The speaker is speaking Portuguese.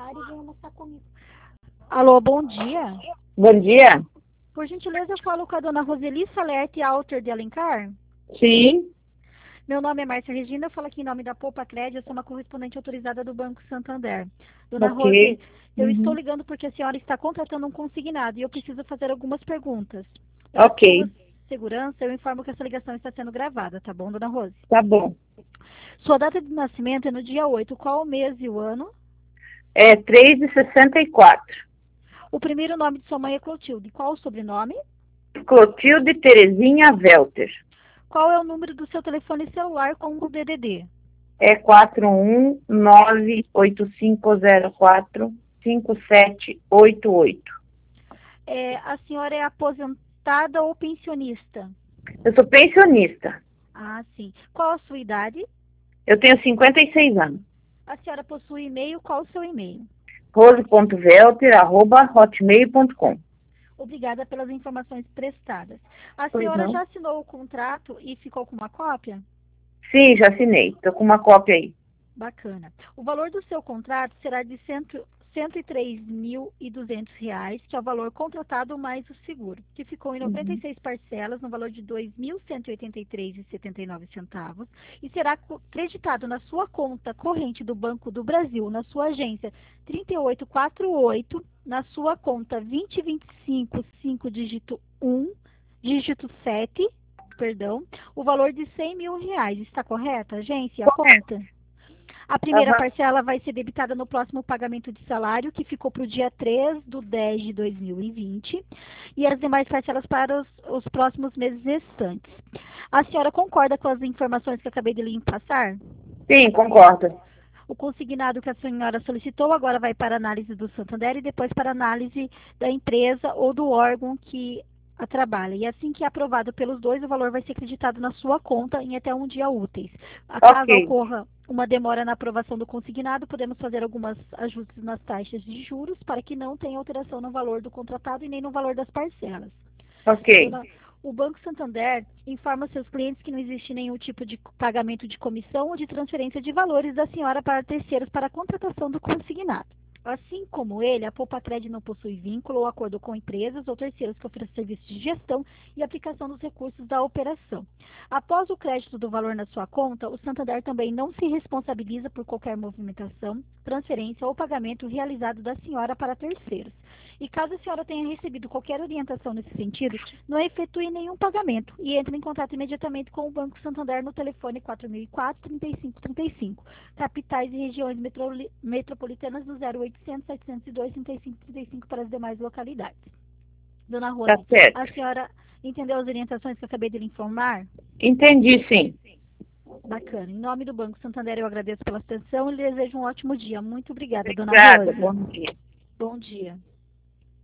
e vem almoçar comigo. Alô, bom dia. Bom dia. Por gentileza, eu falo com a dona Roseli Salete Alter de Alencar. Sim, Meu nome é Márcia Regina, eu falo aqui em nome da Poupa Cred, eu sou uma correspondente autorizada do Banco Santander. Dona ok. Rose, eu estou Uhum. ligando porque a senhora está contratando um consignado e eu preciso fazer algumas perguntas. Para Ok, sua segurança, eu informo que essa ligação está sendo gravada, tá bom, dona Rose? tá bom. Sua data de nascimento é no dia 8. Qual o mês e o ano? É 3,64. O primeiro nome de sua mãe é Clotilde. Qual o sobrenome? Clotilde Terezinha Welter. Qual é o número do seu telefone celular com o DDD? É 41985045788. A senhora é aposentada ou pensionista? Eu sou pensionista. Ah, sim. Qual a sua idade? Eu tenho 56 anos. A senhora possui e-mail? Qual o seu e-mail? rose.welter@hotmail.com. Obrigada pelas informações prestadas. A Pois senhora não? já assinou o contrato e ficou com uma cópia? Sim, já assinei. Tô com uma cópia aí. Bacana. O valor do seu contrato será de R$ 103.200, que é o valor contratado mais o seguro, que ficou em Uhum. 96 parcelas, no valor de R$ 2.183,79, e será creditado na sua conta corrente do Banco do Brasil, na sua agência 3848, na sua conta 2025 5 dígito 1, dígito 7, perdão, o valor de R$ 100.000. Está correto, agência? A conta? A primeira Aham. parcela vai ser debitada no próximo pagamento de salário, que ficou para o dia 3/10 de 2020, e as demais parcelas para os próximos meses restantes. A senhora concorda com as informações que eu acabei de lhe passar? Sim, concordo. O consignado que a senhora solicitou agora vai para análise do Santander e depois para análise da empresa ou do órgão que a trabalha. E assim que é aprovado pelos dois, o valor vai ser acreditado na sua conta em até um dia úteis. Ok, Caso ocorra uma demora na aprovação do consignado, podemos fazer alguns ajustes nas taxas de juros para que não tenha alteração no valor do contratado e nem no valor das parcelas. ok. Dona, o Banco Santander informa seus clientes que não existe nenhum tipo de pagamento de comissão ou de transferência de valores da senhora para terceiros para a contratação do consignado. Assim como ele, a Poupa-Cred não possui vínculo ou acordo com empresas ou terceiros que ofereçam serviços de gestão e aplicação dos recursos da operação. Após o crédito do valor na sua conta, o Santander também não se responsabiliza por qualquer movimentação, transferência ou pagamento realizado da senhora para terceiros. E caso a senhora tenha recebido qualquer orientação nesse sentido, não efetue nenhum pagamento e entre em contato imediatamente com o Banco Santander no telefone 4004-3535, capitais e regiões metropolitanas do 0800-702-3535 para as demais localidades. Dona Tá Rose, a certo. senhora entendeu as orientações que eu acabei de lhe informar? Entendi, sim. Bacana. Em nome do Banco Santander, eu agradeço pela atenção e lhe desejo um ótimo dia. Muito obrigada, dona Obrigada. Rose. Bom dia. Bom dia.